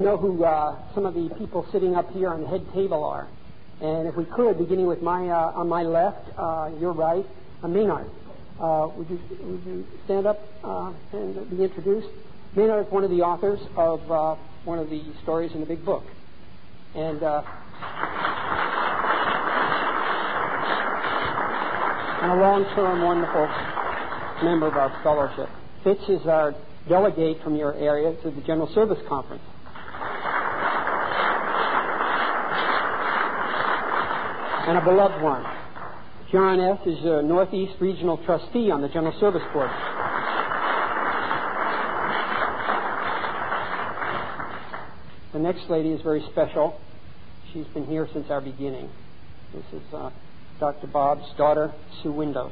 know who some of the people sitting up here on the head table are. And if we could, beginning with on my left, your right, Maynard. Would you stand up and be introduced? Maynard is one of the authors of one of the stories in the Big Book. And a long-term, wonderful member of our fellowship. Fitz is our delegate from your area to the General Service Conference. And a beloved one. John F. is a Northeast Regional Trustee on the General Service Board. The next lady is very special. She's been here since our beginning. This is Dr. Bob's daughter, Sue Windows.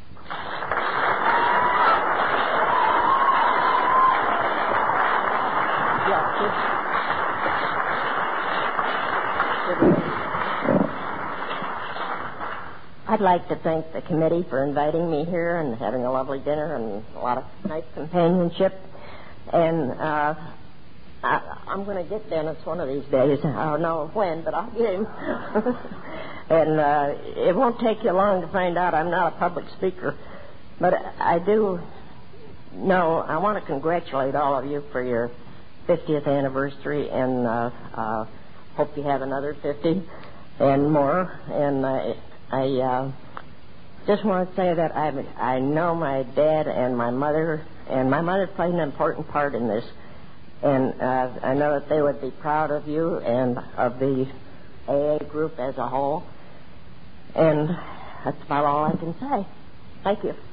I'd like to thank the committee for inviting me here and having a lovely dinner and a lot of nice companionship. And I'm going to get Dennis one of these days. I don't know when, but I'll get him. And it won't take you long to find out I'm not a public speaker. But I do know I want to congratulate all of you for your 50th anniversary, and hope you have another 50 and more. And I just want to say that I know my dad and my mother played an important part in this. And I know that they would be proud of you and of the AA group as a whole. And that's about all I can say. Thank you.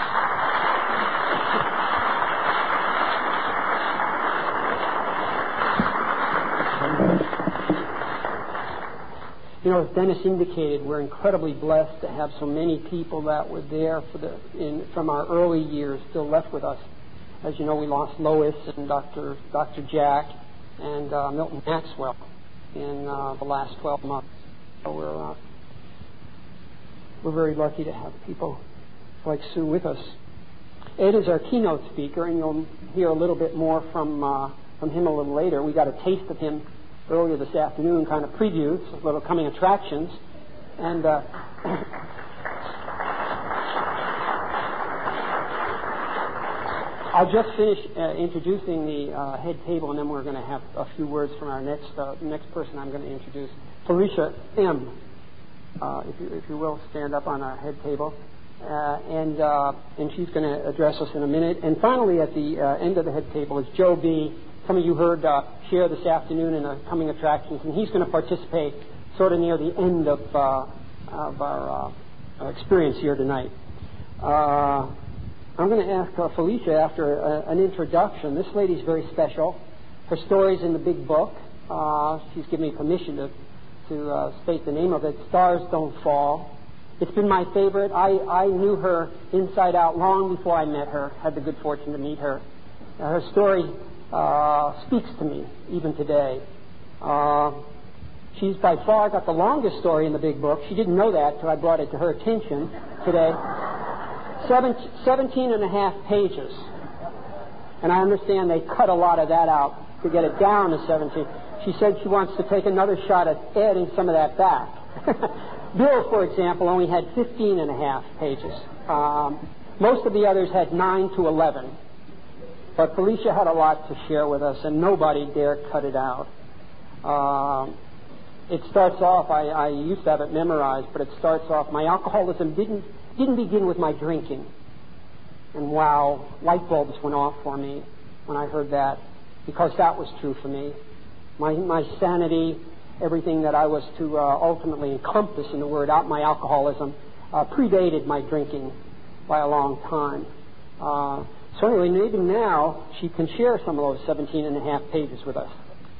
You know, as Dennis indicated, we're incredibly blessed to have so many people that were there from our early years still left with us. As you know, we lost Lois and Dr. Jack and Milton Maxwell in the last 12 months. So we're very lucky to have people like Sue with us. Ed is our keynote speaker, and you'll hear a little bit more from him a little later. We got a taste of him earlier this afternoon, kind of previews, little coming attractions. And I'll just finish introducing the head table, and then we're going to have a few words from our next person I'm going to introduce. Felicia M., if you will, stand up on our head table. And she's going to address us in a minute. And finally, at the end of the head table is Joe B. Some of you heard share this afternoon in the coming attractions, and he's going to participate sort of near the end of our experience here tonight. I'm going to ask Felicia after an introduction. This lady's very special. Her story's in the Big Book. She's given me permission to state the name of it, Stars Don't Fall. It's been my favorite. I knew her inside out long before I met her, had the good fortune to meet her. Her story speaks to me even today. She's by far got the longest story in the Big Book. She didn't know that until I brought it to her attention today. 17 and a half pages. And I understand they cut a lot of that out to get it down to 17. She said she wants to take another shot at adding some of that back. Bill, for example, only had 15 and a half pages. Most of the others had 9 to 11. But Felicia had a lot to share with us, and nobody dared cut it out. It starts off, I used to have it memorized, but it starts off, my alcoholism didn't begin with my drinking. And wow, light bulbs went off for me when I heard that, because that was true for me. My sanity, everything that I was to ultimately encompass in the word out my alcoholism, predated my drinking by a long time. So anyway, maybe now she can share some of those 17 and a half pages with us.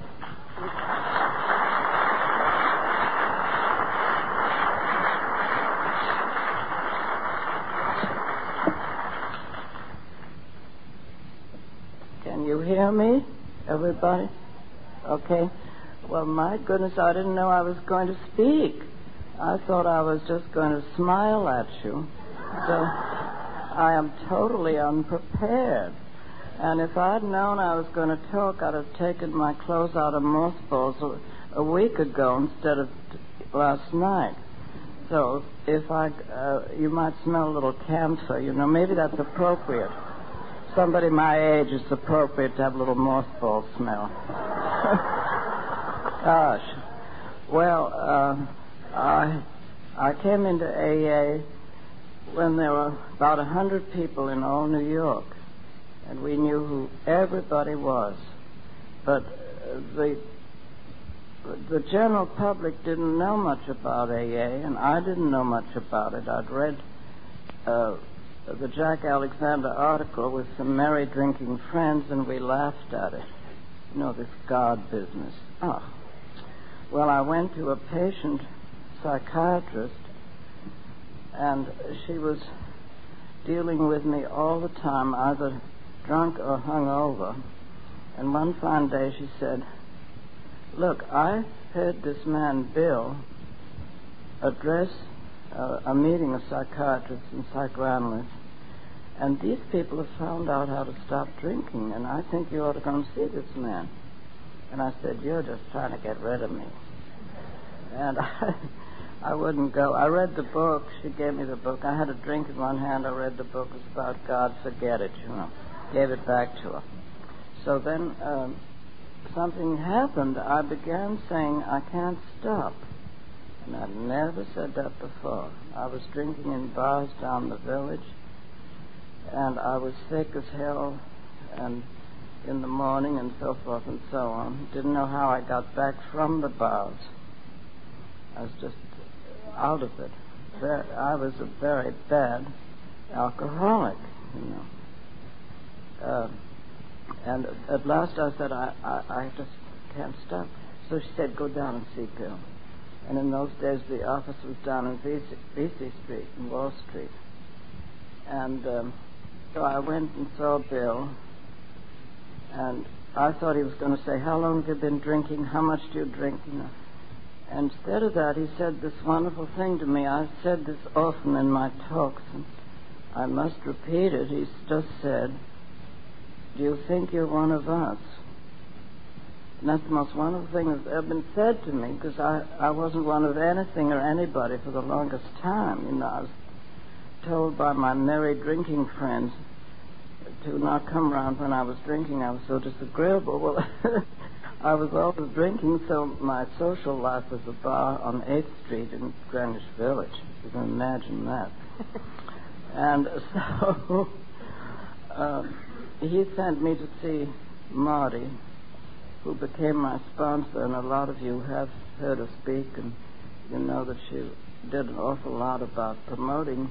Can you hear me, everybody? Okay. Well, my goodness, I didn't know I was going to speak. I thought I was just going to smile at you. So I am totally unprepared. And if I'd known I was going to talk, I'd have taken my clothes out of mothballs a week ago instead of last night. So if you might smell a little camphor, maybe that's appropriate. Somebody my age, it's appropriate to have a little mothball smell. Gosh. Well, I came into AA when there were about 100 people in all New York, and we knew who everybody was. But the general public didn't know much about AA, and I didn't know much about it. I'd read the Jack Alexander article with some merry drinking friends, and we laughed at it. This God business. Oh. Well, I went to a patient psychiatrist, and she was dealing with me all the time, either drunk or hungover. And one fine day she said, "Look, I heard this man Bill address a meeting of psychiatrists and psychoanalysts, and these people have found out how to stop drinking, and I think you ought to go and see this man." And I said, "You're just trying to get rid of me." And I wouldn't go. I read the book. She gave me the book. I had a drink in one hand. I read the book. It was about God. Forget it, Gave it back to her. So then something happened. I began saying, "I can't stop." And I'd never said that before. I was drinking in bars down the village, and I was sick as hell, and in the morning and so forth and so on. Didn't know how I got back from the bars. I was just out of it. I was a very bad alcoholic, And at last I said, I just can't stop. So she said, "Go down and see Bill." And in those days, the office was down in Vesey Street, in Wall Street. And so I went and saw Bill, and I thought he was going to say, "How long have you been drinking? How much do you drink?" And instead of that, he said this wonderful thing to me. I've said this often in my talks, and I must repeat it. He just said, "Do you think you're one of us?" And that's the most wonderful thing that's ever been said to me, because I wasn't one of anything or anybody for the longest time. I was told by my merry drinking friends to not come around when I was drinking. I was so disagreeable. Well, I was always drinking, so my social life was a bar on 8th Street in Greenwich Village. You can imagine that. And so he sent me to see Marty, who became my sponsor, and a lot of you have heard her speak, and you know that she did an awful lot about promoting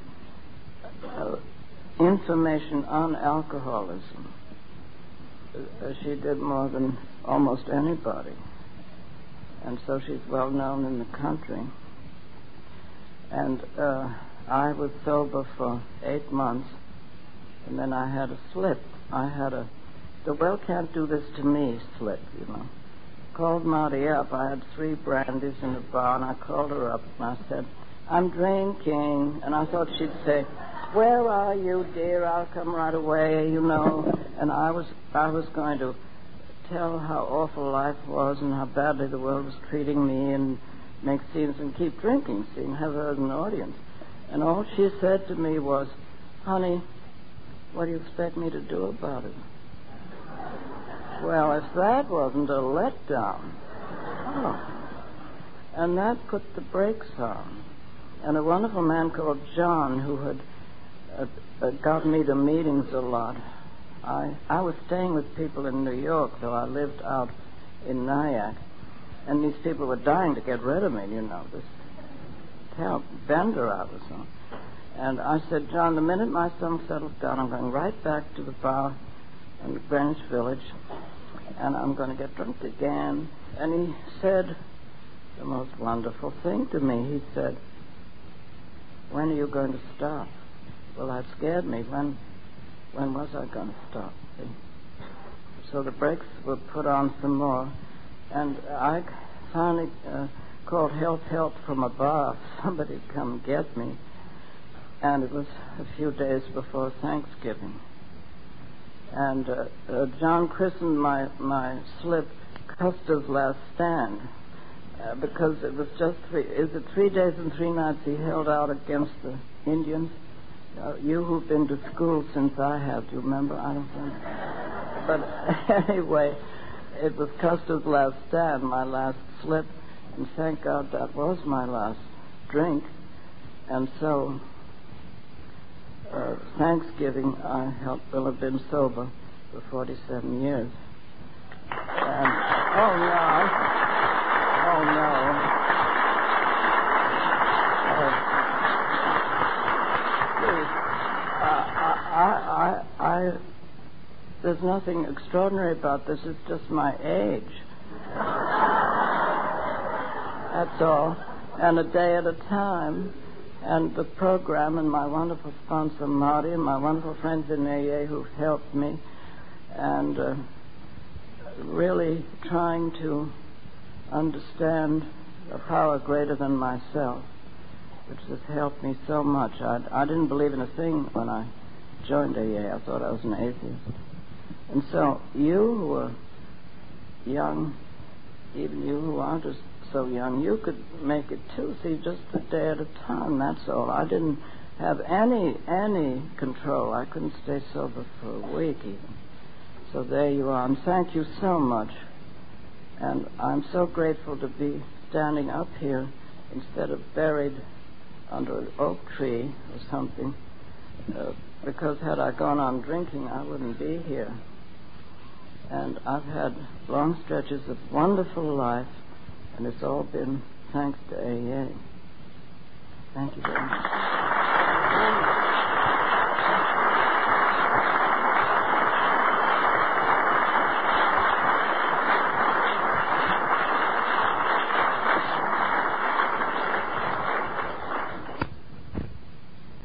information on alcoholism. She did more than almost anybody, and so she's well known in the country. And I was sober for 8 months, and then I had a slip. I had the "well, can't do this to me" slip, Called Marty up. I had 3 brandies in a bar, and I called her up, and I said, "I'm drinking." And I thought she'd say, "Where are you, dear? I'll come right away, And I was going to tell how awful life was and how badly the world was treating me and make scenes and keep drinking, see, and have her as an audience. And all she said to me was, "Honey, what do you expect me to do about it?" Well, if that wasn't a letdown. Oh. And that put the brakes on. And a wonderful man called John, who had got me to meetings a lot. I was staying with people in New York, though I lived out in Nyack. And these people were dying to get rid of me, this bender I was on. And I said, "John, the minute my stomach settles down, I'm going right back to the bar in Greenwich Village, and I'm going to get drunk again." And he said the most wonderful thing to me. He said, "When are you going to stop?" Well, that scared me. When was I going to stop? See? So the brakes were put on some more, and I finally called help from a bar. Somebody come get me. And it was a few days before Thanksgiving. And John christened my slip Custer's Last Stand because it was just 3 days and 3 nights he held out against the Indians. You who've been to school since I have, do you remember? I don't think. But anyway, it was Custer's Last Stand, my last slip, and thank God that was my last drink. And so, Thanksgiving, will have been sober for 47 years. And, oh no. Please, there's nothing extraordinary about this. It's just my age. That's all. And a day at a time. And the program and my wonderful sponsor, Marty, and my wonderful friends in AA who've helped me. And really trying to understand a power greater than myself, which has helped me so much. I didn't believe in a thing when I joined AA. I thought I was an atheist. And so you who are young, even you who aren't so young, you could make it too. See, just a day at a time, that's all. I didn't have any control. I couldn't stay sober for a week even. So there you are, and thank you so much. And I'm so grateful to be standing up here instead of buried under an oak tree or something, because had I gone on drinking, I wouldn't be here. And I've had long stretches of wonderful life, and it's all been thanks to AA. Thank you very much.